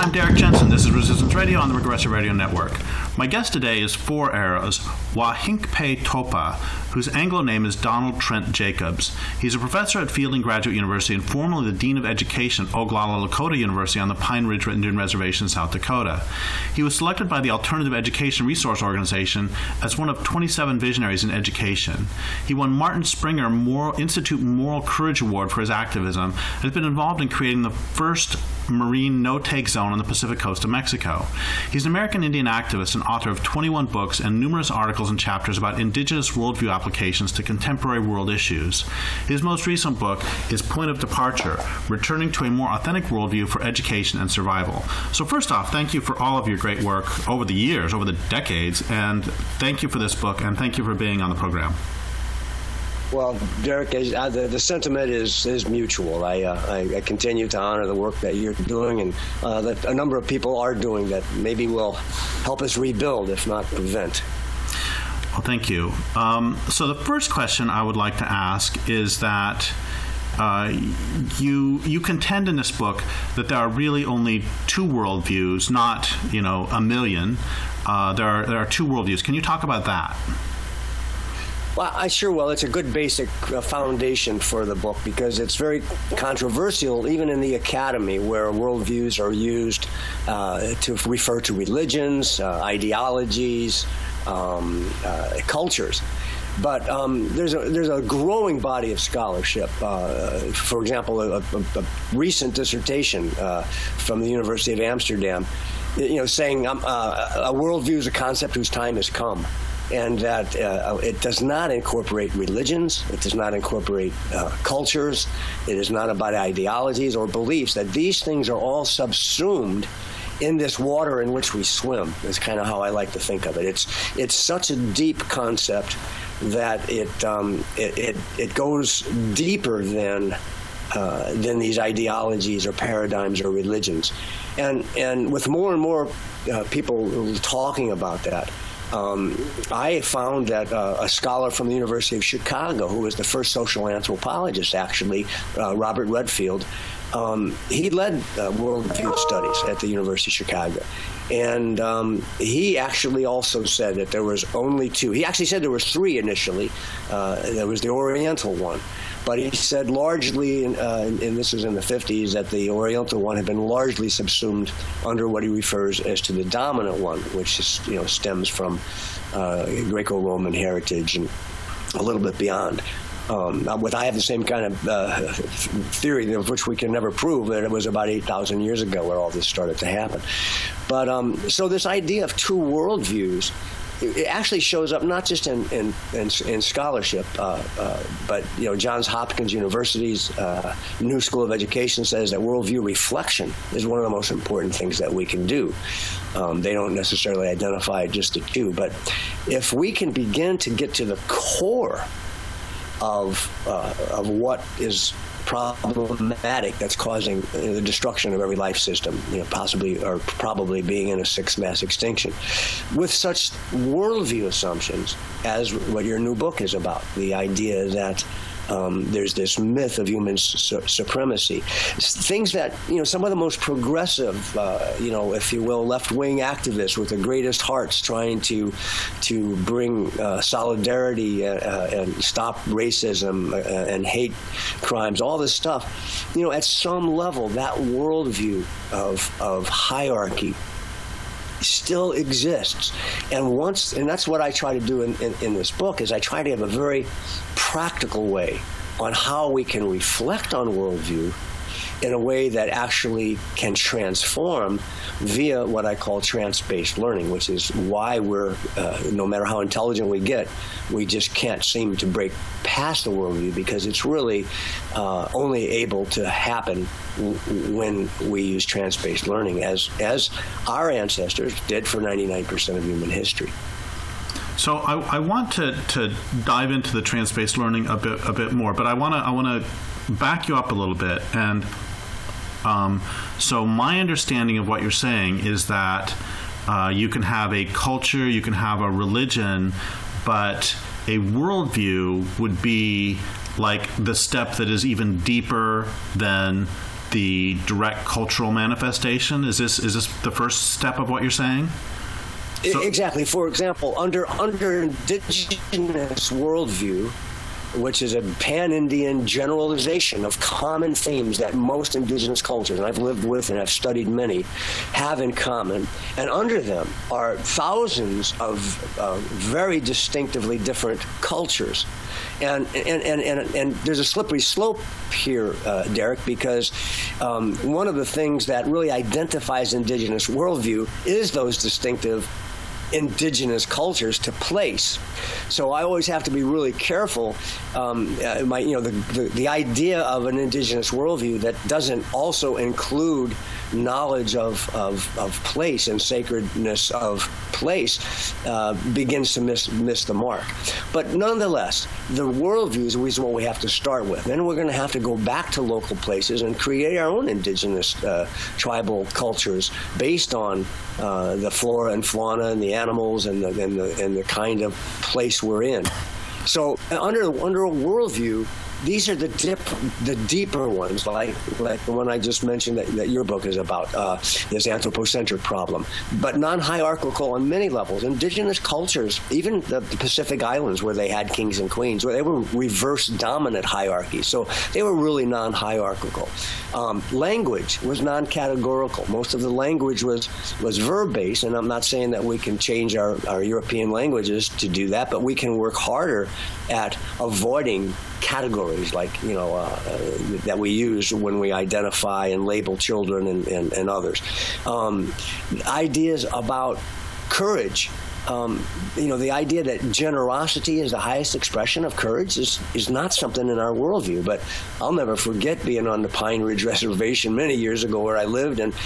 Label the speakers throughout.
Speaker 1: I'm Derek Jensen. This is Resistance Radio on the Progressive Radio Network. My guest today is Four Arrows, Wahinkpe Topa, whose Anglo name is Donald Trent Jacobs. He's a professor at Fielding Graduate University and formerly the Dean of Education at Oglala Lakota University on the Pine Ridge Indian Reservation, South Dakota. He was selected by the Alternative Education Resource Organization as one of 27 visionaries in education. He won Martin Springer Institute Moral Courage Award for his activism and has been involved in creating the first marine no-take zone on the Pacific coast of Mexico. He's an American Indian activist and author of 21 books and numerous articles and chapters about indigenous worldview applications to contemporary world issues. His most recent book is Point of Departure, Returning to a More Authentic Worldview for Education and Survival. So first off, thank you for all of your great work over the years, over the decades, and thank you for this book, and thank you for being on the program.
Speaker 2: Well, Derek, the sentiment is mutual. I continue to honor the work that you're doing and that a number of people are doing that maybe will help us rebuild, if not prevent.
Speaker 1: Well, thank you. So the first question I would like to ask is that you contend in this book that there are really only two worldviews, not a million. There are two worldviews. Can you talk about that?
Speaker 2: Well, I sure will. It's a good basic foundation for the book because it's very controversial, even in the academy, where worldviews are used to refer to religions, ideologies, cultures. But there's a growing body of scholarship. For example, a recent dissertation from the University of Amsterdam, saying a worldview is a concept whose time has come. And that it does not incorporate religions, it does not incorporate cultures, it is not about ideologies or beliefs, that these things are all subsumed in this water in which we swim. That's kind of how I like to think of it. It's such a deep concept that it goes deeper than these ideologies or paradigms or religions. And with more and more people talking about that, I found that a scholar from the University of Chicago, who was the first social anthropologist, actually, Robert Redfield, he led worldview studies at the University of Chicago. And he actually also said that there was only two. He actually said there was three initially. There was the Oriental one. But he said largely, and this was in the 50s, that the Oriental one had been largely subsumed under what he refers as to the dominant one, which is, stems from Greco-Roman heritage and a little bit beyond. I have the same kind of theory, of which we can never prove, that it was about 8,000 years ago where all this started to happen. But so this idea of two worldviews, it actually shows up not just in scholarship, but Johns Hopkins University's New School of Education says that worldview reflection is one of the most important things that we can do. They don't necessarily identify just the two, but if we can begin to get to the core of what is problematic that's causing the destruction of every life system, possibly or probably being in a sixth mass extinction, with such worldview assumptions as what your new book is about, the idea that there's this myth of human supremacy. Things that, some of the most progressive, if you will, left-wing activists with the greatest hearts trying to bring solidarity and stop racism and hate crimes, all this stuff, at some level, that worldview of hierarchy still exists. And that's what I try to do in this book, is I try to have a very practical way on how we can reflect on worldview in a way that actually can transform via what I call trance-based learning, which is why we're, no matter how intelligent we get, we just can't seem to break past the worldview, because it's really only able to happen when we use trance-based learning, as our ancestors did for 99% of human history.
Speaker 1: So I want to dive into the trance-based learning a bit more, but I want to back you up a little bit. And so my understanding of what you're saying is that you can have a culture, you can have a religion, but a worldview would be like the step that is even deeper than the direct cultural manifestation? Is this the first step of what you're saying?
Speaker 2: Exactly. For example, under indigenous worldview, which is a pan-Indian generalization of common themes that most indigenous cultures, and I've lived with and I've studied many, have in common. And under them are thousands of very distinctively different cultures. And there's a slippery slope here, Derek, because one of the things that really identifies indigenous worldview is those distinctive indigenous cultures to place. So I always have to be really careful. The idea of an indigenous worldview that doesn't also include knowledge of place and sacredness of place begins to miss the mark. But nonetheless, the worldview is what we have to start with. Then we're going to have to go back to local places and create our own indigenous tribal cultures based on the flora and fauna and the animals and the kind of place we're in. So under a worldview, these are the deeper ones, like the one I just mentioned that your book is about, this anthropocentric problem, but non-hierarchical on many levels. Indigenous cultures, even the Pacific Islands where they had kings and queens, where they were reverse dominant hierarchies, so they were really non-hierarchical. Language was non-categorical. Most of the language was verb-based, and I'm not saying that we can change our European languages to do that, but we can work harder at avoiding categories like that we use when we identify and label children and others. Ideas about courage. The idea that generosity is the highest expression of courage is not something in our worldview. But I'll never forget being on the Pine Ridge Reservation many years ago where I lived, and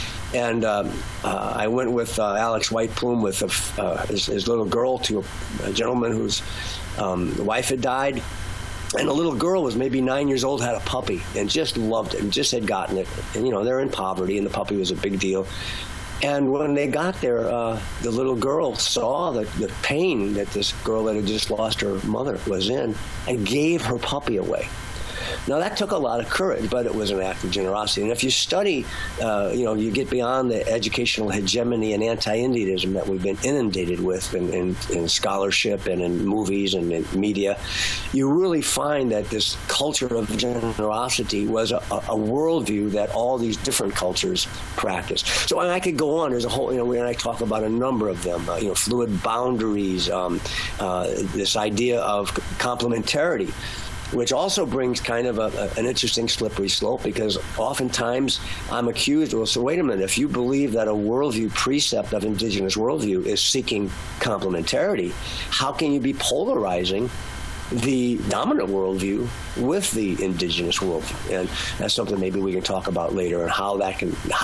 Speaker 2: I went with Alex White Plume with his little girl to a gentleman whose wife had died. And the little girl was maybe 9 years old, had a puppy, and just loved it, and just had gotten it. And, they're in poverty, and the puppy was a big deal. And when they got there, the little girl saw the pain that this girl that had just lost her mother was in and gave her puppy away. Now, that took a lot of courage, but it was an act of generosity. And if you study, you get beyond the educational hegemony and anti-Indianism that we've been inundated with in scholarship and in movies and in media, you really find that this culture of generosity was a worldview that all these different cultures practice. So I could go on. There's a whole, and I talk about a number of them, fluid boundaries, this idea of complementarity, which also brings kind of an interesting slippery slope, because oftentimes I'm accused, well, so wait a minute, if you believe that a worldview precept of indigenous worldview is seeking complementarity, how can you be polarizing the dominant worldview with the indigenous worldview? And that's something maybe we can talk about later, and how I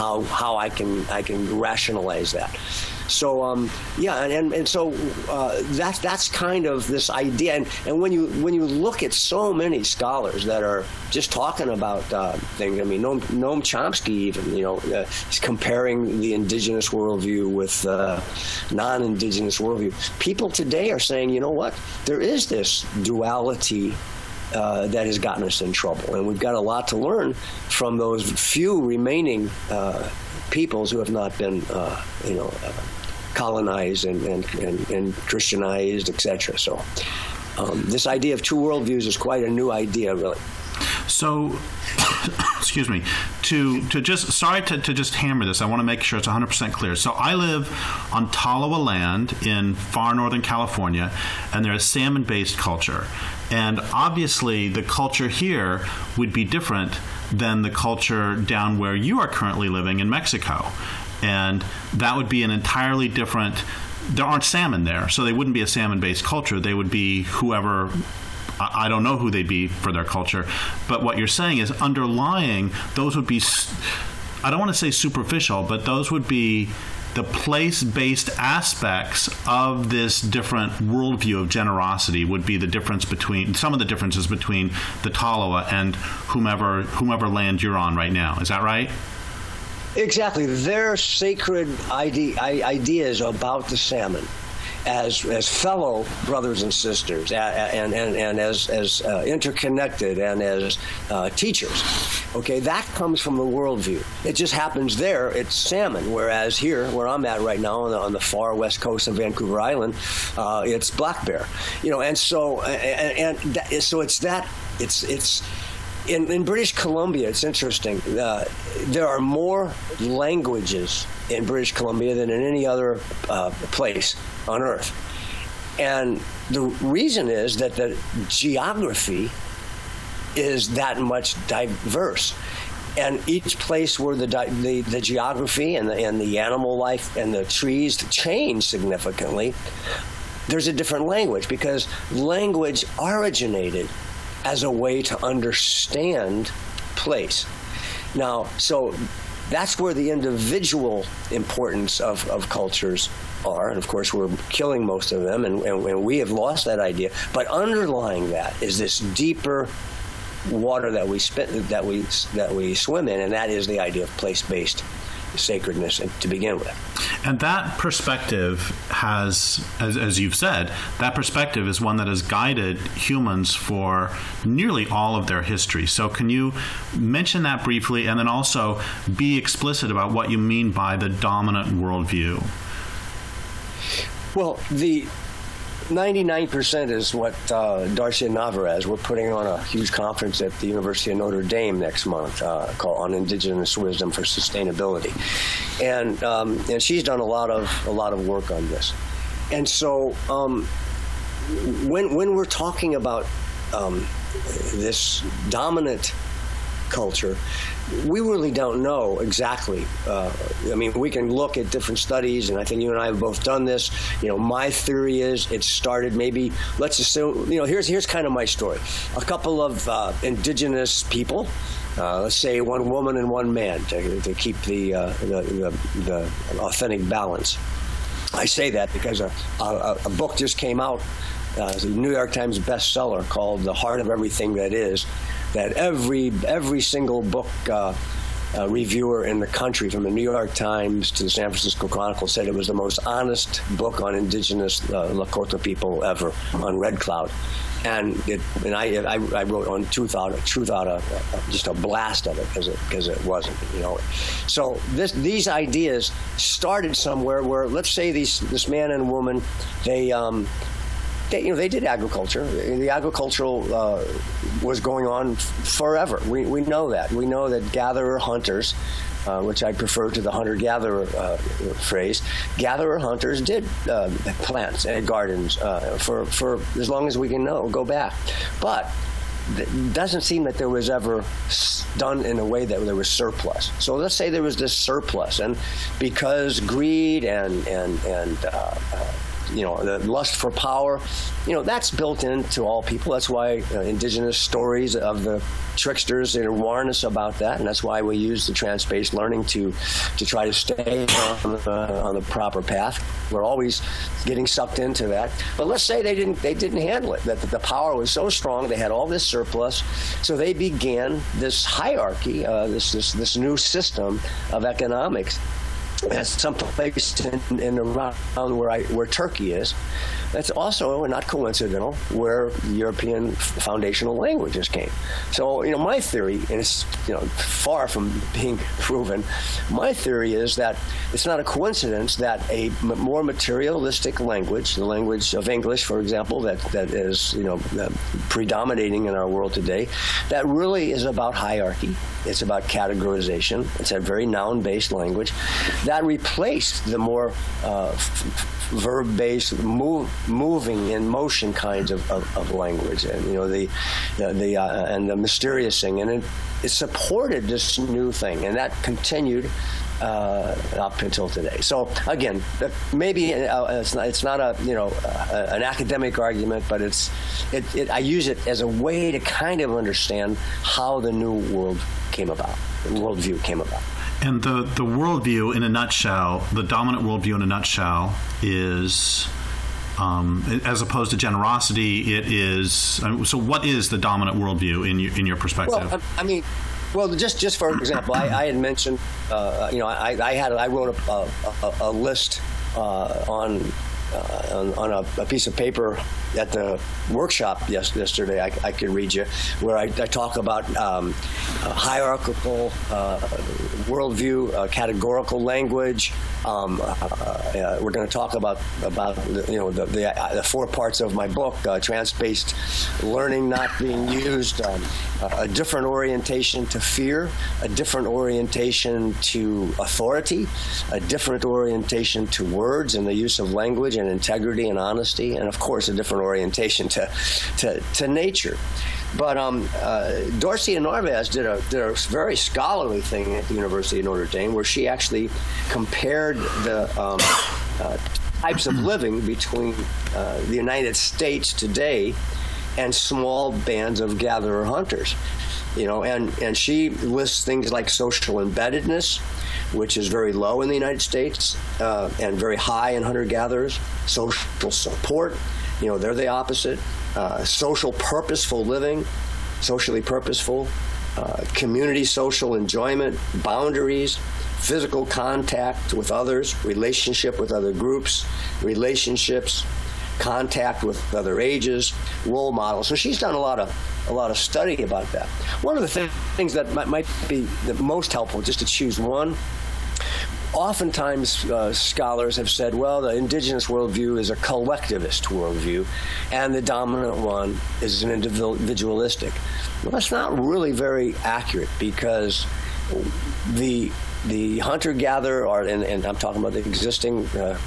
Speaker 2: can rationalize that. So so that's kind of this idea, and when you look at so many scholars that are just talking about things, I mean, Noam Chomsky even is comparing the indigenous worldview with non-indigenous worldview. People today are saying, you know what, there is this duality that has gotten us in trouble, and we've got a lot to learn from those few remaining peoples who have not been colonized and Christianized, etc. So this idea of two worldviews is quite a new idea, really.
Speaker 1: So, excuse me, to just hammer this, I want to make sure it's 100% clear. So I live on Tolowa land in far northern California, and they're a salmon-based culture. And obviously the culture here would be different than the culture down where you are currently living in Mexico. And that would be an entirely different, there aren't salmon there, so they wouldn't be a salmon-based culture. They would be whoever, I don't know who they'd be for their culture. But what you're saying is underlying, those would be, I don't want to say superficial, but those would be the place-based aspects of this different worldview of generosity would be the difference between, some of the differences between the Tolowa and whomever land you're on right now. Is that right? Exactly.
Speaker 2: Their sacred ideas about the salmon as fellow brothers and sisters, and as interconnected and as teachers. Okay, that comes from the worldview. It just happens there. It's salmon, whereas here, where I'm at right now, on the far west coast of Vancouver Island, it's black bear. And so so it's that it's. In British Columbia, it's interesting. There are more languages in British Columbia than in any other place on Earth. And the reason is that the geography is that much diverse. And each place where the geography and the animal life and the trees change significantly, there's a different language, because language originated as a way to understand place. Now, so that's where the individual importance of cultures are. And of course, we're killing most of them, and we have lost that idea. But underlying that is this deeper water that we swim in, and that is the idea of place-based sacredness to begin with.
Speaker 1: And that perspective has, as you've said, that perspective is one that has guided humans for nearly all of their history. So can you mention that briefly, and then also be explicit about what you mean by the dominant worldview?
Speaker 2: Well, the 99% is what Darcy and Navarez, we're putting on a huge conference at the University of Notre Dame next month called On Indigenous Wisdom for Sustainability, and she's done a lot of work on this. And so when we're talking about this dominant culture, we really don't know exactly. I mean, we can look at different studies, and I think you and I have both done this. My theory is it started maybe, let's assume, here's kind of my story. A couple of indigenous people, let's say one woman and one man, to keep the authentic balance. I say that because a book just came out, the New York Times bestseller, called The Heart of Everything That Is, that every single book reviewer in the country, from the New York Times to the San Francisco Chronicle, said it was the most honest book on indigenous Lakota people ever, on Red Cloud. And I wrote on truth out of just a blast of it, because it wasn't, So these ideas started somewhere where, let's say this man and woman, they did agriculture. The agricultural was going on forever. We know that. We know that gatherer-hunters, which I prefer to the hunter-gatherer phrase, gatherer-hunters did plants and gardens for as long as we can go back. But it doesn't seem that there was ever done in a way that there was surplus. So let's say there was this surplus, and because greed and the lust for power, that's built into all people. That's why indigenous stories of the tricksters, warn us about that, and that's why we use the trance-based learning to try to stay on the proper path. We're always getting sucked into that. But let's say they didn't handle it. That the power was so strong, they had all this surplus, so they began this hierarchy, this new system of economics. That's some place in around where Turkey is. That's also not coincidental where European foundational languages came. So, my theory, and it's far from being proven, my theory is that it's not a coincidence that a more materialistic language, the language of English, for example, that is predominating in our world today, that really is about hierarchy. It's about categorization. It's a very noun-based language that replaced the more verb-based, moving in motion kinds of language, and and the mysterious thing, and it supported this new thing, and that continued up until today. So again, maybe it's not an academic argument, but I use it as a way to kind of understand how the new world came about, the worldview came about.
Speaker 1: And the worldview in a nutshell, the dominant worldview in a nutshell is, as opposed to generosity, it is. So, what is the dominant worldview in your perspective?
Speaker 2: Well, just for example, I had mentioned, I wrote a list on on a piece of paper at the workshop yesterday. I could read you where I talk about hierarchical worldview, categorical language. We're going to talk about the 4 parts of my book: trance-based learning not being used, a different orientation to fear, a different orientation to authority, a different orientation to words and the use of language and integrity and honesty, and of course a different orientation to nature. But Dorcia Narvaez did a very scholarly thing at the University of Notre Dame, where she actually compared the types of living between the United States today and small bands of gatherer hunters. And she lists things like social embeddedness, which is very low in the United States and very high in hunter-gatherers. Social support, they're the opposite. Social purposeful living, socially purposeful. Community social enjoyment, boundaries, physical contact with others, relationship with other groups, relationships, contact with other ages, role models. So she's done a lot of study about that. One of the things that might be the most helpful, just to choose one, oftentimes scholars have said, well, the indigenous worldview is a collectivist worldview, and the dominant one is an individualistic. Well, that's not really very accurate, because the hunter-gatherer, and I'm talking about the existing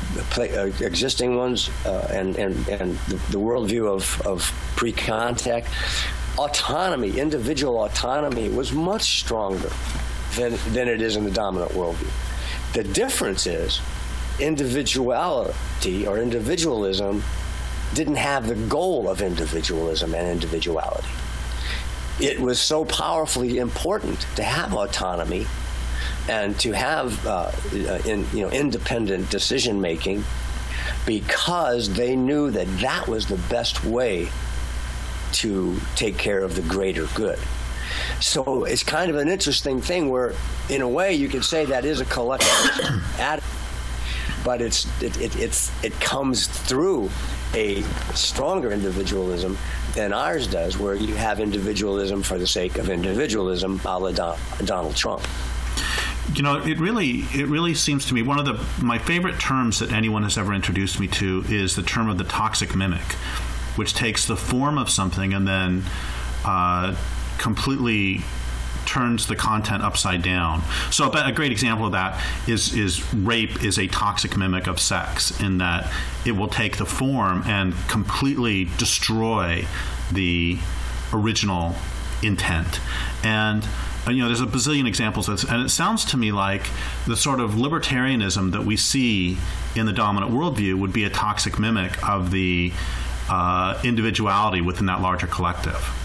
Speaker 2: ones, and the worldview of pre-contact, autonomy, individual autonomy, was much stronger than it is in the dominant worldview. The difference is individuality or individualism didn't have the goal of individualism and individuality. It was so powerfully important to have autonomy and to have independent decision making, because they knew that was the best way to take care of the greater good. So it's kind of an interesting thing where, in a way, you could say that is a collective attitude, but it comes through a stronger individualism than ours does, where you have individualism for the sake of individualism, a la Donald Trump.
Speaker 1: It really seems to me one of my favorite terms that anyone has ever introduced me to is the term of the toxic mimic, which takes the form of something and then completely turns the content upside down. So a great example of that is rape is a toxic mimic of sex, in that it will take the form and completely destroy the original intent. And there's a bazillion examples of this, and it sounds to me like the sort of libertarianism that we see in the dominant worldview would be a toxic mimic of the individuality within that larger collective.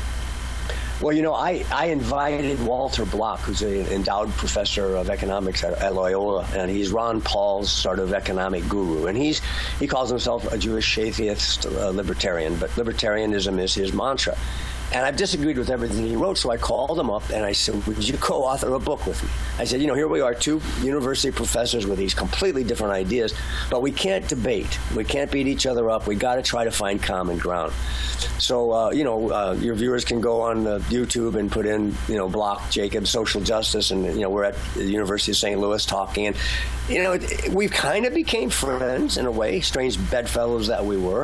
Speaker 2: Well, I invited Walter Block, who's an endowed professor of economics at Loyola, and he's Ron Paul's sort of economic guru. And he calls himself a Jewish atheist libertarian, but libertarianism is his mantra. And I've disagreed with everything he wrote, so I called him up and I said, would you co-author a book with me? I said, here we are, 2 university professors with these completely different ideas, but we can't debate. We can't beat each other up. We got to try to find common ground. So, your viewers can go on YouTube and put in, Block, Jacobs, social justice, and, we're at the University of St. Louis talking. And, we've kind of became friends in a way, strange bedfellows that we were.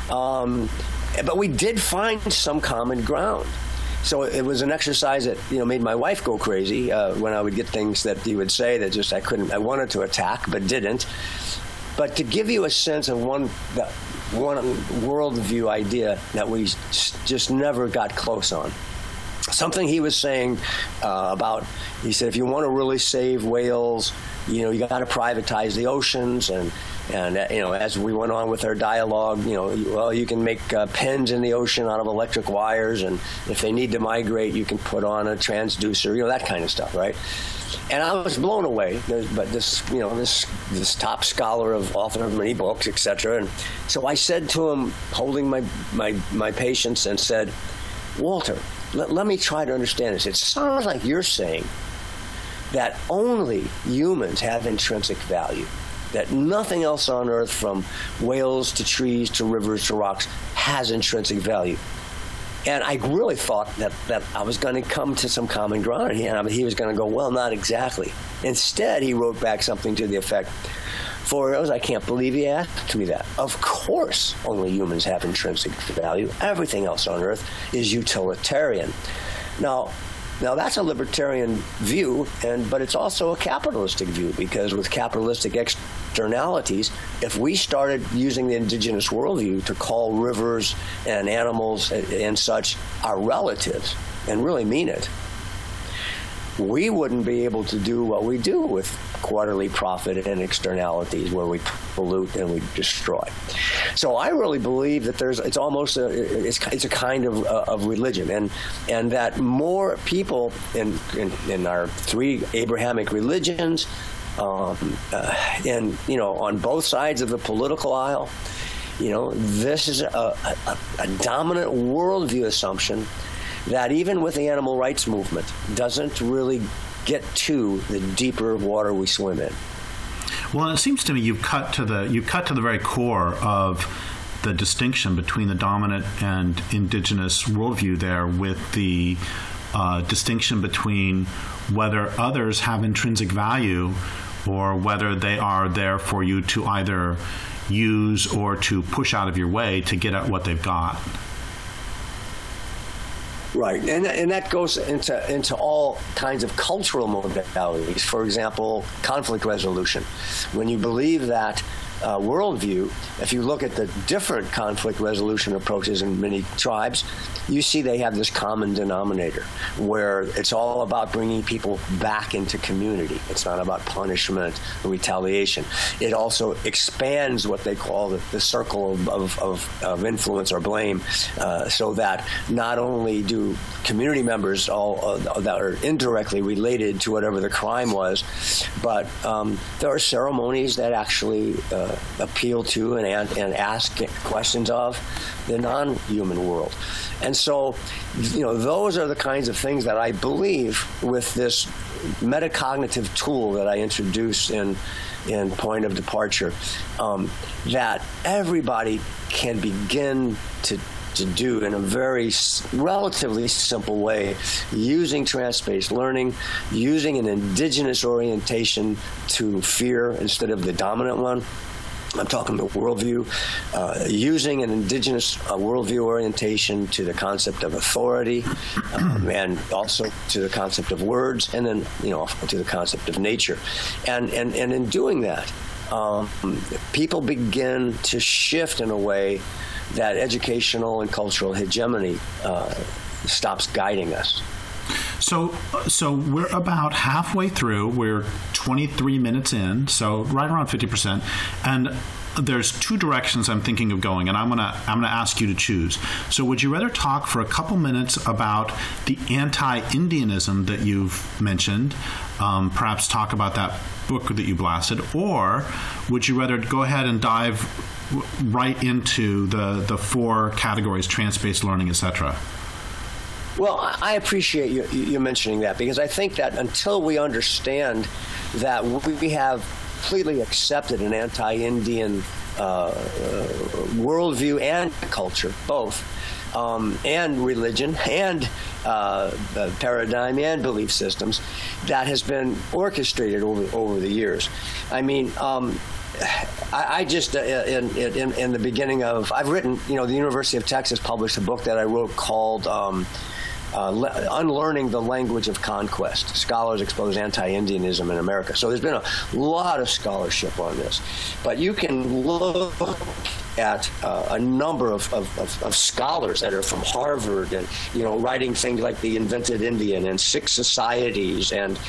Speaker 2: But we did find some common ground. So it was an exercise that, made my wife go crazy when I would get things that he would say that just I wanted to attack but didn't. But to give you a sense of one worldview idea that we just never got close on. Something he was saying he said, if you want to really save whales, you got to privatize the oceans. And as we went on with our dialogue, you can make pens in the ocean out of electric wires, and if they need to migrate, you can put on a transducer, that kind of stuff, right? And I was blown away. But this top scholar author of many books, etc. And so I said to him, holding my patience, and said, Walter, let me try to understand this. It sounds like you're saying that only humans have intrinsic value. that nothing else on earth, from whales to trees to rivers to rocks, has intrinsic value. And I really thought that I was going to come to some common ground, and he was going to go, well, not exactly. Instead, he wrote back something to the effect, 4 arrows, I can't believe he asked me that. Of course, only humans have intrinsic value. Everything else on earth is utilitarian. Now that's a libertarian view, but it's also a capitalistic view, because with capitalistic externalities, if we started using the indigenous worldview to call rivers and animals and such our relatives and really mean it, we wouldn't be able to do what we do with quarterly profit and externalities, where we pollute and we destroy. So I really believe that it's almost it's a kind of religion, and that more people in our 3 Abrahamic religions, and on both sides of the political aisle, this is a dominant worldview assumption that even with the animal rights movement doesn't really get to the deeper water we swim in.
Speaker 1: Well, it seems to me you've cut to the very core of the distinction between the dominant and indigenous worldview there, with the distinction between whether others have intrinsic value or whether they are there for you to either use or to push out of your way to get at what they've got.
Speaker 2: Right, and that goes into all kinds of cultural modalities. For example, conflict resolution. When you believe that worldview, if you look at the different conflict resolution approaches in many tribes, you see they have this common denominator where it's all about bringing people back into community. It's not about punishment or retaliation. It also expands what they call the circle of influence or blame, so that not only do community members all that are indirectly related to whatever the crime was, but there are ceremonies that actually appeal to and ask questions of the non-human world. And so, those are the kinds of things that I believe with this metacognitive tool that I introduce in Point of Departure, that everybody can begin to do in a very relatively simple way, using trans-based learning, using an indigenous orientation to fear instead of the dominant one. I'm talking about worldview, using an indigenous worldview orientation to the concept of authority, and also to the concept of words, and then to the concept of nature, and in doing that, people begin to shift in a way that educational and cultural hegemony stops guiding us.
Speaker 1: So we're about halfway through. We're 23 minutes in, so right around 50%. And there's 2 directions I'm thinking of going, and I'm gonna ask you to choose. So would you rather talk for a couple minutes about the anti-Indianism that you've mentioned, perhaps talk about that book that you blasted, or would you rather go ahead and dive right into the 4 categories, trans-based learning, etc.?
Speaker 2: Well, I appreciate you mentioning that, because I think that until we understand that we have completely accepted an anti-Indian worldview and culture, both, and religion and paradigm and belief systems that has been orchestrated over the years. I mean, I just in the beginning of, I've written, the University of Texas published a book that I wrote called Unlearning the Language of Conquest. Scholars expose anti-Indianism in America. So there's been a lot of scholarship on this. But you can look at a number of scholars that are from Harvard and, writing things like The Invented Indian and Six Societies and,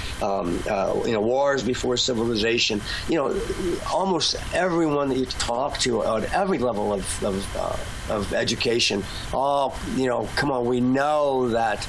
Speaker 2: Wars Before Civilization. Almost everyone that you talk to at every level of education, come on, we know that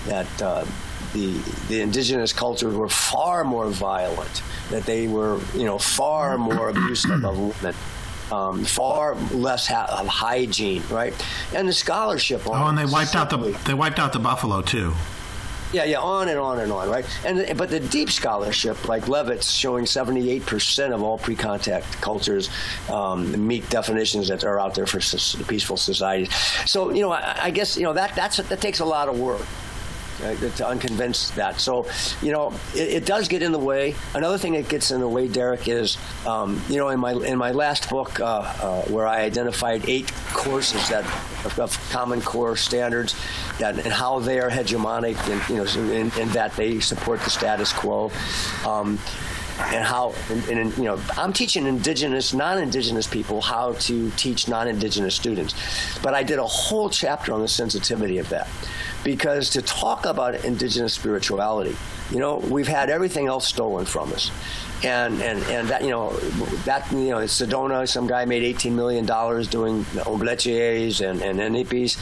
Speaker 2: the indigenous cultures were far more violent, that they were, far more abusive of women. Far less of hygiene, right? And the scholarship on
Speaker 1: and they wiped out the buffalo too.
Speaker 2: Yeah, on and on and on, right? But the deep scholarship, like Levitt's showing 78% of all pre-contact cultures meet definitions that are out there for peaceful societies. So, I guess, that takes a lot of work to unconvince that. So, it does get in the way. Another thing that gets in the way, Derek, is, in my last book where I identified 8 courses of Common Core standards and how they are hegemonic and that they support the status quo. And how, I'm teaching non-indigenous people how to teach non-indigenous students. But I did a whole chapter on the sensitivity of that. Because to talk about indigenous spirituality, we've had everything else stolen from us. And that, in Sedona, some guy made $18 million doing ombleches and NEPs,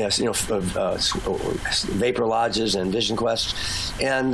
Speaker 2: vapor lodges and vision quests. And,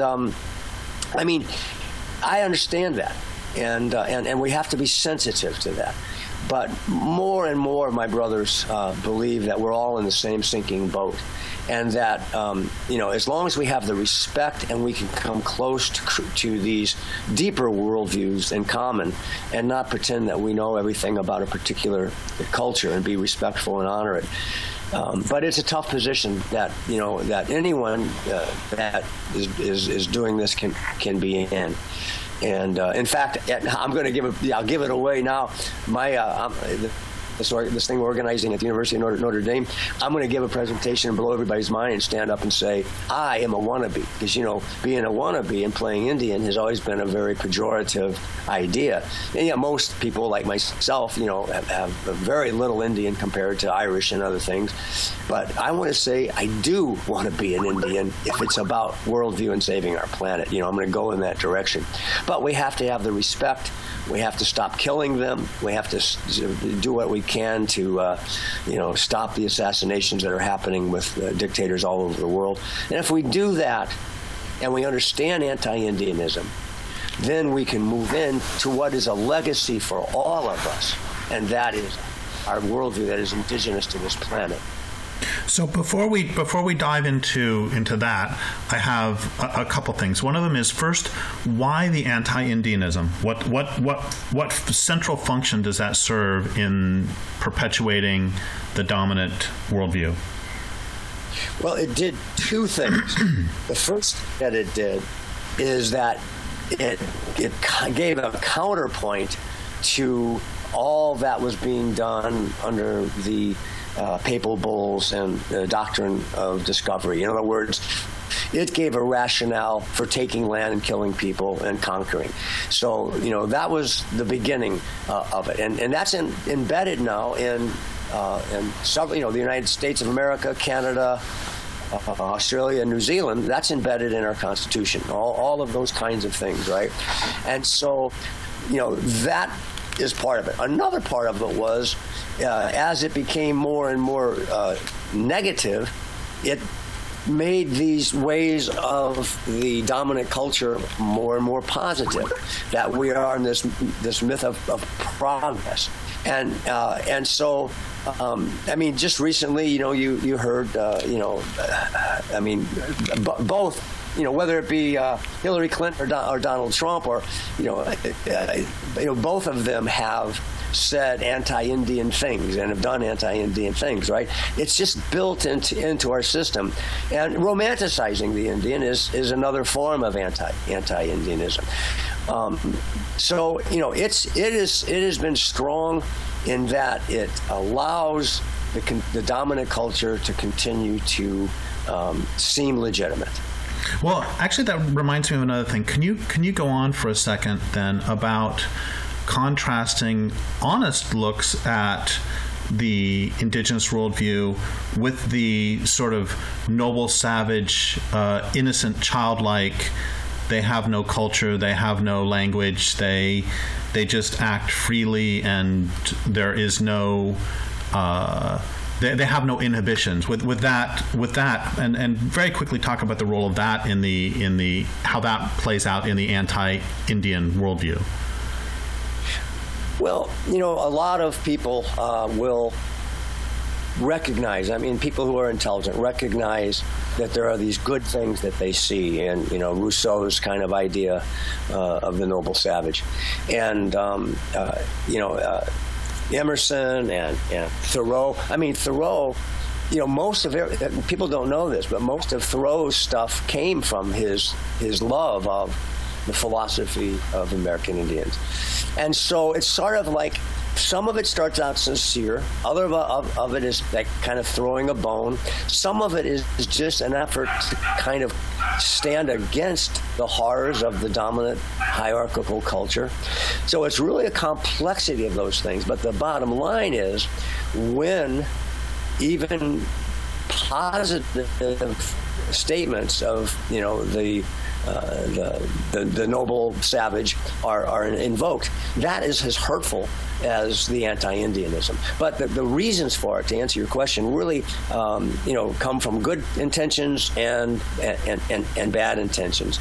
Speaker 2: I understand that, and we have to be sensitive to that. But more and more of my brothers believe that we're all in the same sinking boat, and that as long as we have the respect and we can come close to these deeper worldviews in common, and not pretend that we know everything about a particular culture, and be respectful and honor it. But it's a tough position that that anyone that is doing this can be in. And in fact, I'll give it away now. This thing we're organizing at the University of Notre Dame, I'm going to give a presentation and blow everybody's mind and stand up and say, I am a wannabe. Because, being a wannabe and playing Indian has always been a very pejorative idea. And most people like myself, have very little Indian compared to Irish and other things. But I want to say I do want to be an Indian if it's about worldview and saving our planet. I'm going to go in that direction. But we have to have the respect. We have to stop killing them. We have to do what we can to, stop the assassinations that are happening with dictators all over the world. And if we do that, and we understand anti-Indianism, then we can move in to what is a legacy for all of us, and that is our worldview that is indigenous to this planet.
Speaker 1: So before we dive into that, I have a couple things. One of them is, first, why the anti-Indianism? What central function does that serve in perpetuating the dominant worldview?
Speaker 2: Well, it did 2 things. The first that it did is that it gave a counterpoint to all that was being done under the papal bulls and the doctrine of discovery. In other words, it gave a rationale for taking land and killing people and conquering. So, that was the beginning of it. And that's embedded now in several, the United States of America, Canada, Australia, New Zealand. That's embedded in our Constitution, all of those kinds of things, right? And so, that is part of it. Another part of it was, as it became more and more negative, it made these ways of the dominant culture more and more positive, that we are in this myth of progress. And so, just recently, you heard, both, whether it be Hillary Clinton or Donald Trump, or, both of them have said anti-Indian things and have done anti-Indian things, right? It's just built into our system. And romanticizing the Indian is another form of anti-Indianism. So, it has been strong in that it allows the dominant culture to continue to seem legitimate.
Speaker 1: Well, actually, that reminds me of another thing. Can you go on for a second then about contrasting honest looks at the indigenous worldview with the sort of noble, savage, innocent, childlike, they have no culture, they have no language, they just act freely, and there is no they have no inhibitions with that, and very quickly talk about the role of that in the how that plays out in the anti-Indian worldview.
Speaker 2: Well, a lot of people will recognize, I mean, people who are intelligent recognize that there are these good things that they see, and Rousseau's kind of idea of the noble savage, and Emerson and Thoreau. I mean, Thoreau, most of it, people don't know this, but most of Thoreau's stuff came from his love of the philosophy of American Indians. And so it's sort of like, some of it starts out sincere, other of it is like kind of throwing a bone. Some of it is just an effort to kind of stand against the horrors of the dominant hierarchical culture. So it's really a complexity of those things. But the bottom line is, when even positive statements of the noble savage are invoked, that is as hurtful as the anti-Indianism. But the reasons for it, to answer your question, really come from good intentions and bad intentions.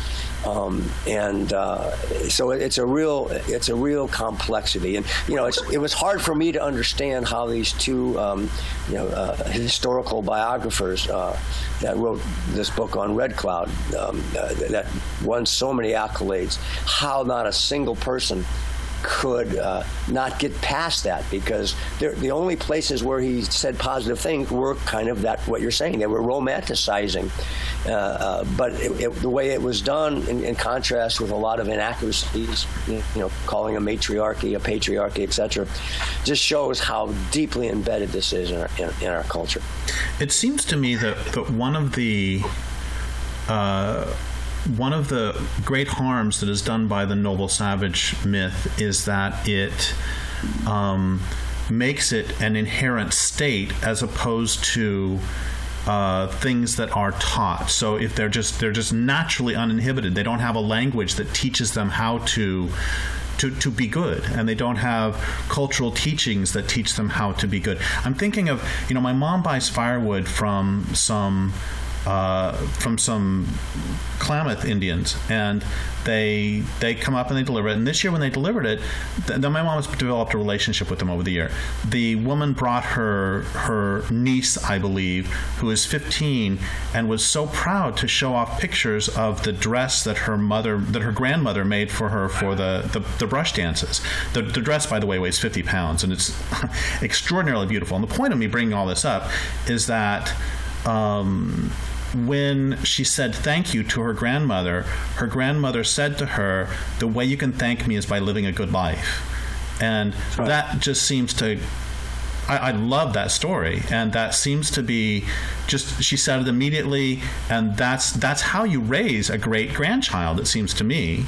Speaker 2: So it's a real complexity, and it was hard for me to understand how these two historical biographers that wrote this book on Red Cloud, that won so many accolades, how not a single person could not get past that, because the only places where he said positive things were kind of what you're saying. They were romanticizing, but the way it was done, in contrast with a lot of inaccuracies, calling a matriarchy, a patriarchy, etc., just shows how deeply embedded this is in our culture.
Speaker 1: It seems to me that one of the great harms that is done by the noble savage myth is that it makes it an inherent state as opposed to things that are taught. So if they're just naturally uninhibited, they don't have a language that teaches them how to be good, and they don't have cultural teachings that teach them how to be good. I'm thinking of, my mom buys firewood from some Klamath Indians, and they come up and they deliver it. And this year when they delivered it, then my mom has developed a relationship with them over the year. The woman brought her niece, I believe, who is 15, and was so proud to show off pictures of the dress that her grandmother made for her for the brush dances. The dress, by the way, weighs 50 pounds, and it's extraordinarily beautiful. And the point of me bringing all this up is that when she said thank you to her grandmother said to her, "The way you can thank me is by living a good life." And right. That just seems to, I love that story, and that seems to be just, she said it immediately, and that's how you raise a great grandchild, it seems to me.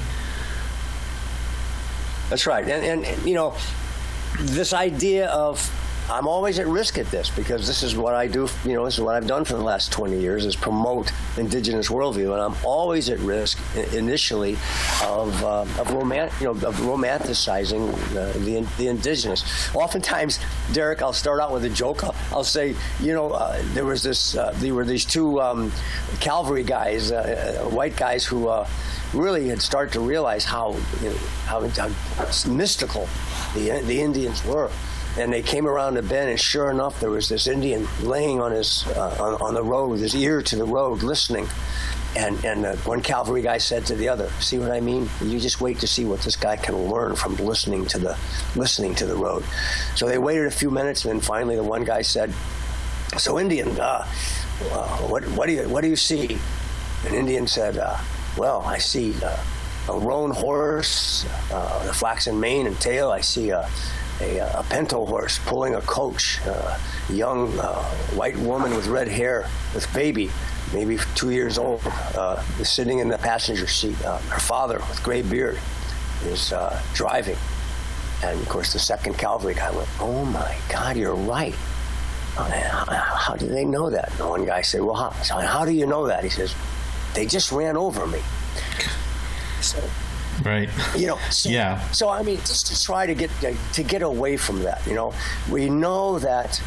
Speaker 2: That's right. And this idea of, I'm always at risk at this, because this is what I do, this is what I've done for the last 20 years, is promote indigenous worldview, and I'm always at risk initially of romanticizing the indigenous. Oftentimes, Derek, I'll start out with a joke. I'll say, there were these two cavalry guys, white guys, who really had started to realize how mystical the Indians were. And they came around a bend, and sure enough, there was this Indian laying on on the road with his ear to the road, listening. And one cavalry guy said to the other, "See what I mean? You just wait to see what this guy can learn from listening to the road." So they waited a few minutes, and then finally the one guy said, "So Indian, what do you see?" And Indian said, "Well, I see a roan horse, the flaxen mane and tail. I see a pinto horse pulling a coach, a young white woman with red hair with baby, maybe 2 years old, is sitting in the passenger seat. Her father with gray beard is driving." And of course the second cavalry guy went, "Oh my God, you're right. How do they know that?" And one guy said, "Well, how do you know that?" He says, "They just ran over me." So,
Speaker 1: right. Yeah.
Speaker 2: So I mean, just to try to get away from that. We know that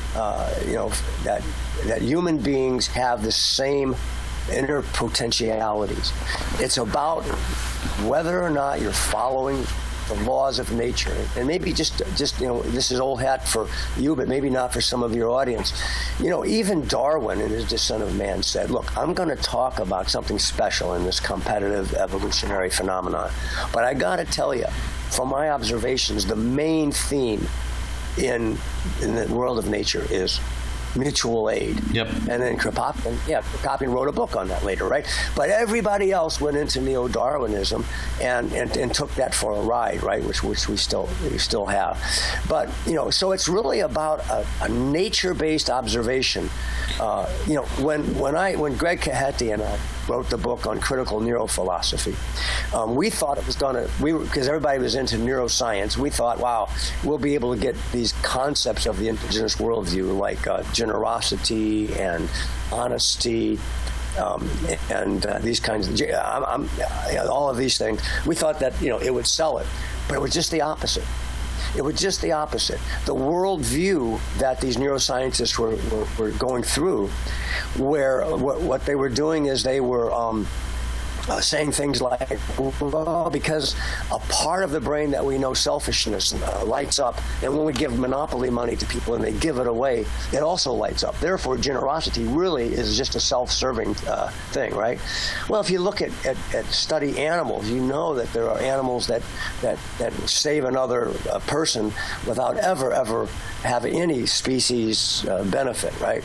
Speaker 2: that human beings have the same inner potentialities. It's about whether or not you're following the laws of nature. And maybe just this is old hat for you, but maybe not for some of your audience. Even Darwin in his Descent of Man said, look, I'm going to talk about something special in this competitive evolutionary phenomenon. But I got to tell you, from my observations, the main theme in the world of nature is mutual aid.
Speaker 1: Yep.
Speaker 2: And then Kropotkin wrote a book on that later, right? But everybody else went into neo-Darwinism and took that for a ride, right? Which we still have. But so it's really about a nature-based observation. When Greg Cahetti and I wrote the book on critical neurophilosophy, we thought it was because everybody was into neuroscience. We thought, wow, we'll be able to get these concepts of the indigenous worldview, like generosity and honesty, and these kinds of all of these things. We thought that it would sell it, but it was just the opposite. It was just the opposite. The worldview that these neuroscientists were going through, where what they were doing is they were saying things like, well, because a part of the brain that we know, selfishness, lights up, and when we give monopoly money to people and they give it away, it also lights up. Therefore, generosity really is just a self-serving thing, right? Well, if you look at study animals, you know that there are animals that save another person without ever having any species benefit, right?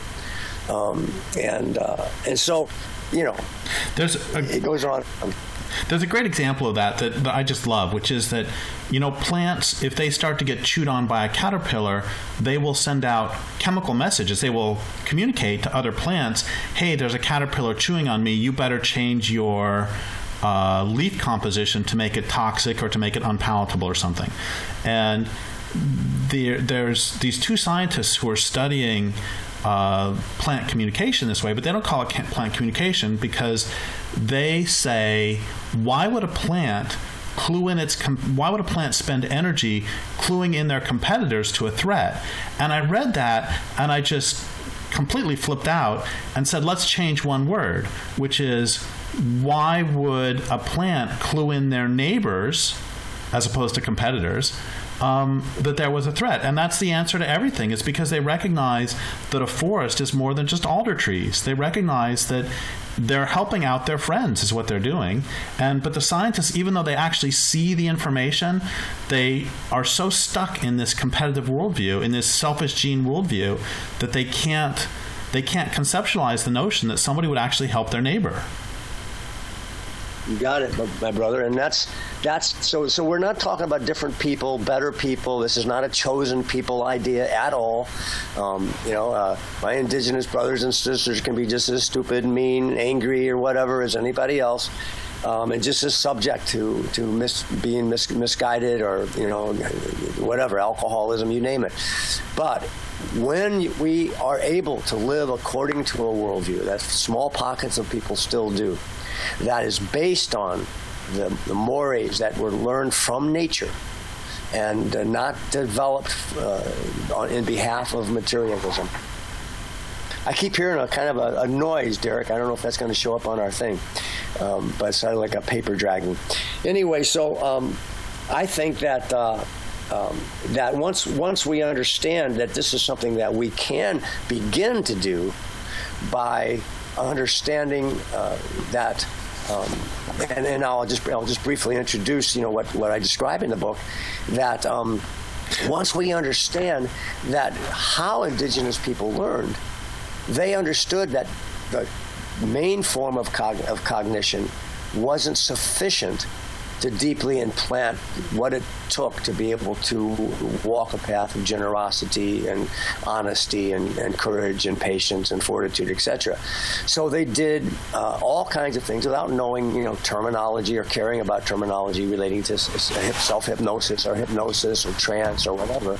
Speaker 2: And so, it goes on.
Speaker 1: There's a great example of that I just love, which is that, plants, if they start to get chewed on by a caterpillar, they will send out chemical messages. They will communicate to other plants, hey, there's a caterpillar chewing on me. You better change your leaf composition to make it toxic or to make it unpalatable or something. And there's these two scientists who are studying plant communication this way, but they don't call it plant communication because they say, why would a plant spend energy cluing in their competitors to a threat? And I read that and I just completely flipped out and said, let's change one word, which is, why would a plant clue in their neighbors as opposed to competitors that there was a threat? And that's the answer to everything. It's because they recognize that a forest is more than just alder trees. They recognize that they're helping out their friends is what they're doing. But the scientists, even though they actually see the information, they are so stuck in this competitive worldview, in this selfish gene worldview, that they can't conceptualize the notion that somebody would actually help their neighbor.
Speaker 2: You got it, my brother. And that's so we're not talking about different people, better people. This is not a chosen people idea at all. My indigenous brothers and sisters can be just as stupid, mean, angry, or whatever as anybody else, and just as subject to being misguided or whatever, alcoholism, you name it. But when we are able to live according to a worldview that small pockets of people still do, that is based on the mores that were learned from nature and not developed in behalf of materialism. I keep hearing a kind of a noise, Derek. I don't know if that's going to show up on our thing, but it sounded like a paper dragging. Anyway, so I think that that once we understand that this is something that we can begin to do by understanding that, and I'll just briefly introduce what I describe in the book, that once we understand that how indigenous people learned, they understood that the main form of cognition wasn't sufficient to deeply implant what it took to be able to walk a path of generosity and honesty and courage and patience and fortitude, etc. So they did all kinds of things without knowing, terminology or caring about terminology relating to self-hypnosis or hypnosis or trance or whatever.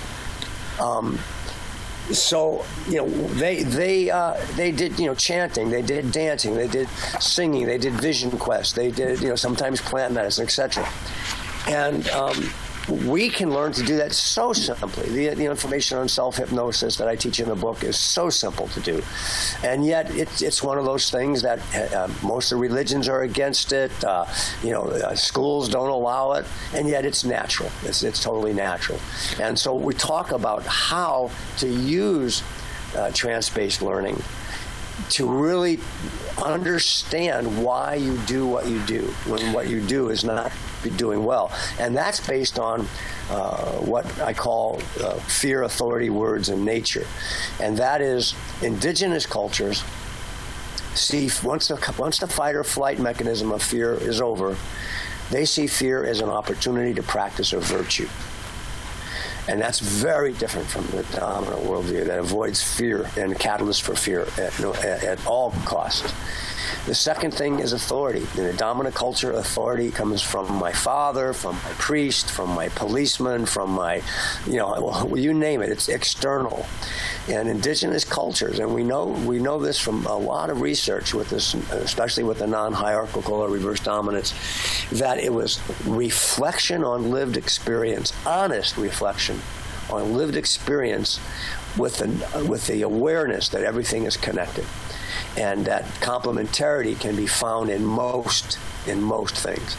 Speaker 2: So they did chanting, they did dancing, they did singing, they did vision quests, they did sometimes plant medicine, etc. And we can learn to do that so simply. The information on self-hypnosis that I teach in the book is so simple to do. And yet it's one of those things that most of the religions are against it. Schools don't allow it. And yet it's natural. It's totally natural. And so we talk about how to use trance-based learning to really understand why you do what you do when what you do is not doing well. And that's based on what I call fear, authority, words, and nature. And that is indigenous cultures see, once the fight or flight mechanism of fear is over, they see fear as an opportunity to practice a virtue. And that's very different from the dominant worldview that avoids fear and catalyst for fear at all costs. The second thing is authority. In the dominant culture, authority comes from my father, from my priest, from my policeman, from my, you name it. It's external. And indigenous cultures, and we know this from a lot of research with this, especially with the non-hierarchical or reverse dominance, that it was reflection on lived experience, honest reflection on lived experience, with the awareness that everything is connected, and that complementarity can be found in most things.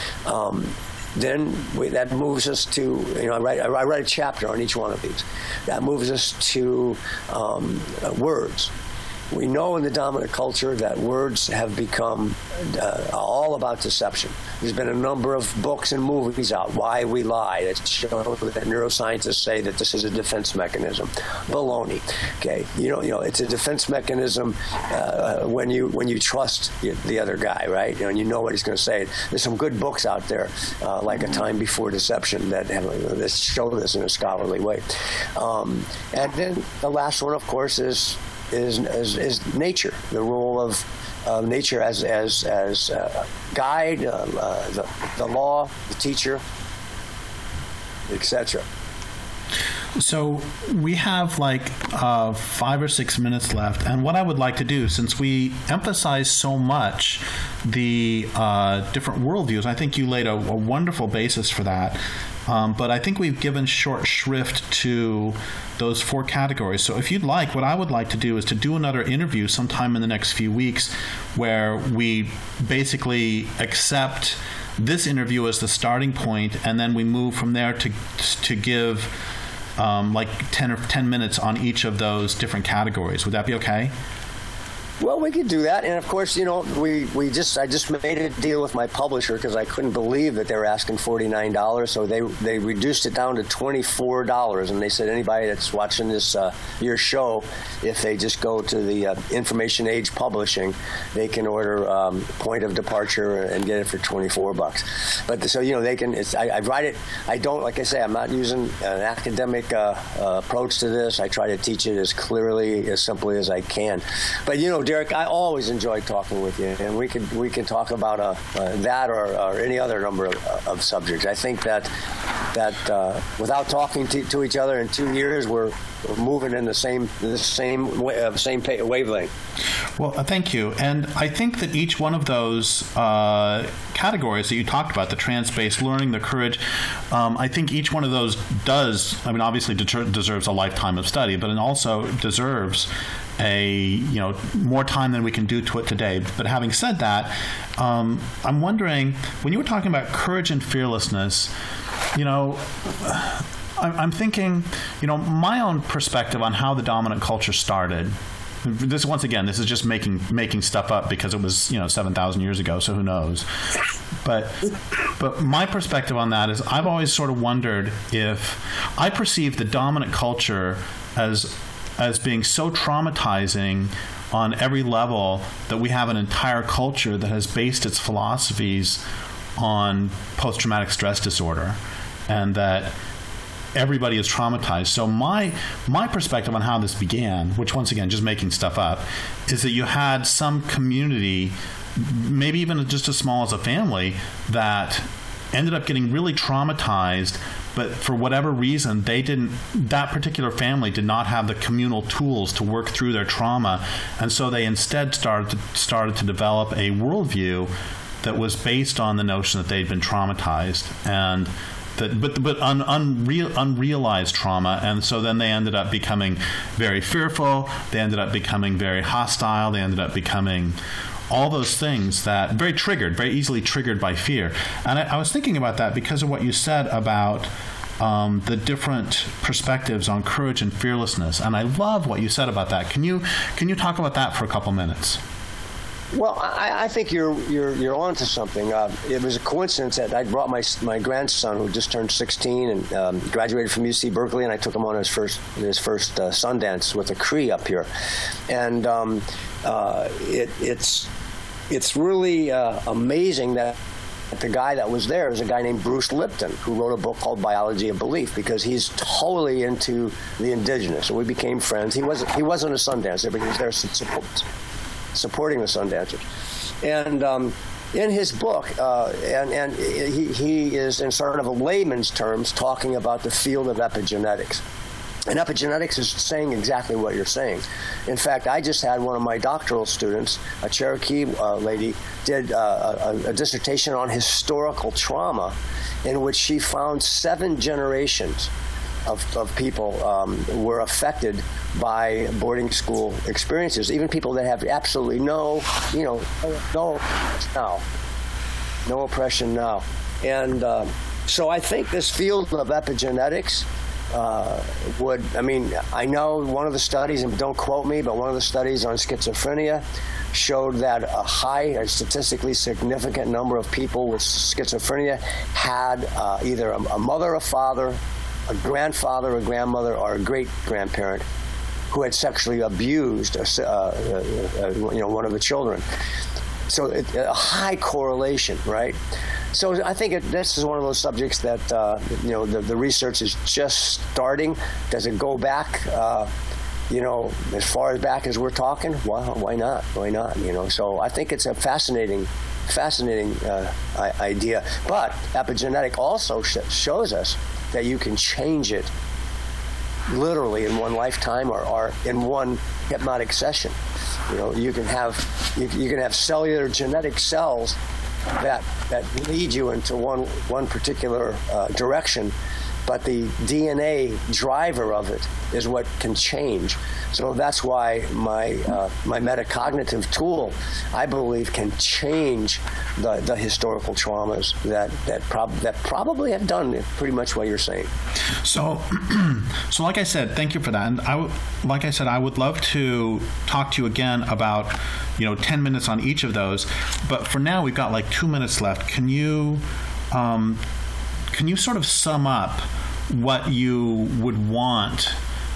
Speaker 2: Then that moves us to, I write a chapter on each one of these. That moves us to words. We know in the dominant culture that words have become all about deception. There's been a number of books and movies out, Why We Lie, that show that neuroscientists say that this is a defense mechanism. Baloney. Okay, it's a defense mechanism when you trust the other guy, right? And you know what he's going to say. There's some good books out there, like A Time Before Deception, that show this in a scholarly way. And then the last one, of course, is nature, the role of nature as guide, the law, the teacher, etc.
Speaker 1: So we have 5 or 6 minutes left, and what I would like to do, since we emphasize so much the different worldviews, I think you laid a wonderful basis for that. But I think we've given short shrift to those 4 categories. So if you'd like, what I would like to do is to do another interview sometime in the next few weeks where we basically accept this interview as the starting point, and then we move from there to give 10 minutes on each of those different categories. Would that be okay?
Speaker 2: Well, we could do that, and of course, I just made a deal with my publisher because I couldn't believe that they were asking $49. So they reduced it down to $24, and they said anybody that's watching this your show, if they just go to the Information Age Publishing, they can order Point of Departure and get it for $24. But so they can. I write it. I don't, like I say, I'm not using an academic approach to this. I try to teach it as clearly, as simply as I can. But Derek, I always enjoy talking with you, and we can talk about that or any other number of subjects. I think that without talking to each other in 2 years, we're moving in the same wavelength.
Speaker 1: Well, thank you. And I think that each one of those categories that you talked about, the trance-based learning, the courage, I think each one of those does, obviously deserves a lifetime of study, but it also deserves more time than we can do to it today. But having said that, I'm wondering, when you were talking about courage and fearlessness, I'm thinking, my own perspective on how the dominant culture started. This is just making stuff up because it was 7,000 years ago, so who knows. But my perspective on that is I've always sort of wondered if I perceive the dominant culture as being so traumatizing on every level that we have an entire culture that has based its philosophies on post-traumatic stress disorder, and that everybody is traumatized. So my perspective on how this began, which once again, just making stuff up, is that you had some community, maybe even just as small as a family, that ended up getting really traumatized, but for whatever reason, that particular family did not have the communal tools to work through their trauma, and so they instead started to develop a worldview that was based on the notion that they'd been traumatized. And unrealized trauma, and so then they ended up becoming very fearful. They ended up becoming very hostile. They ended up becoming all those things that very easily triggered by fear. And I was thinking about that because of what you said about the different perspectives on courage and fearlessness, and I love what you said about that. Can you talk about that for a couple minutes?
Speaker 2: Well, I think you're on to something. It was a coincidence that I brought my grandson, who just turned 16 and graduated from UC Berkeley, and I took him on his first Sundance with a Cree up here, and it's really amazing that the guy that was there is a guy named Bruce Lipton, who wrote a book called Biology of Belief, because he's totally into the indigenous, and we became friends. He wasn't a Sundancer, but he was there supporting the Sundancers. And in his book, and he is, in sort of a layman's terms, talking about the field of epigenetics. And epigenetics is saying exactly what you're saying. In fact, I just had one of my doctoral students, a Cherokee lady, did a dissertation on historical trauma, in which she found 7 generations of people were affected by boarding school experiences. Even people that have absolutely no oppression now. And so I think this field of epigenetics I know one of the studies, and don't quote me, but one of the studies on schizophrenia showed that a statistically significant number of people with schizophrenia had either a mother, a father, a grandfather, a grandmother, or a great-grandparent who had sexually abused one of the children. So a high correlation, right? So I think this is one of those subjects that the research is just starting. Does it go back, as far as back as we're talking? Well, why not? Why not? So I think it's a fascinating idea. But epigenetic also shows us that you can change it literally in one lifetime or in one hypnotic session. You can have cellular genetic cells that lead you into one particular direction, but the DNA driver of it is what can change. So that's why my metacognitive tool, I believe, can change the historical traumas that probably have done pretty much what you're saying.
Speaker 1: So like I said, thank you for that. And I would love to talk to you again about 10 minutes on each of those. But for now, we've got like 2 minutes left. Can you sort of sum up what you would want?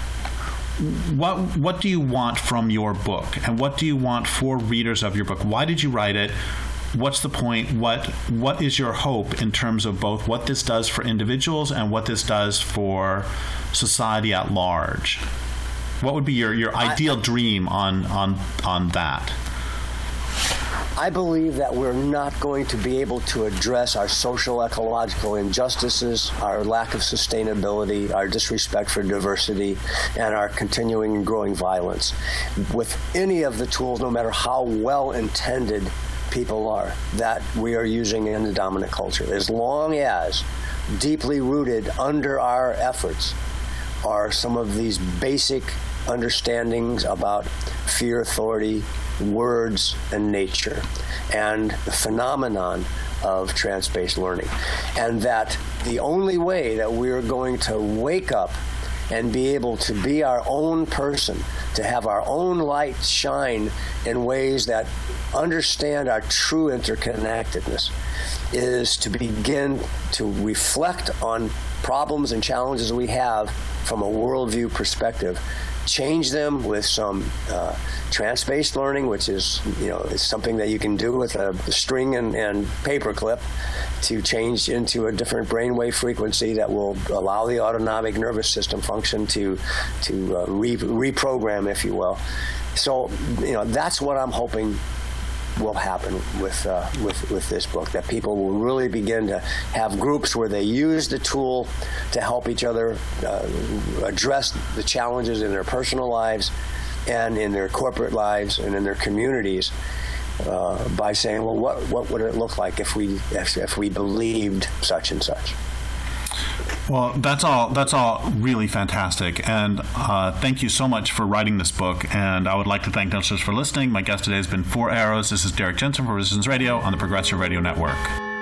Speaker 1: What do you want from your book, and what do you want for readers of your book? Why did you write it? What's the point? What is your hope in terms of both what this does for individuals and what this does for society at large? What would be your ideal dream on that?
Speaker 2: I believe that we're not going to be able to address our social ecological injustices, our lack of sustainability, our disrespect for diversity, and our continuing and growing violence with any of the tools, no matter how well intended people are, that we are using in the dominant culture. As long as deeply rooted under our efforts are some of these basic understandings about fear, authority, words, and nature, and the phenomenon of trance-based learning. And that the only way that we're going to wake up and be able to be our own person, to have our own light shine in ways that understand our true interconnectedness, is to begin to reflect on problems and challenges we have from a worldview perspective, change them with some trance-based learning, which is something that you can do with a string and paperclip, to change into a different brainwave frequency that will allow the autonomic nervous system function to reprogram, if you will. So that's what I'm hoping will happen with this book, that people will really begin to have groups where they use the tool to help each other address the challenges in their personal lives and in their corporate lives and in their communities, by saying, well, what would it look like if we believed such and such?
Speaker 1: Well, that's all really fantastic, and thank you so much for writing this book. And I would like to thank listeners for listening. My guest today has been Four Arrows. This is Derek Jensen for Resistance Radio on the Progressive Radio Network.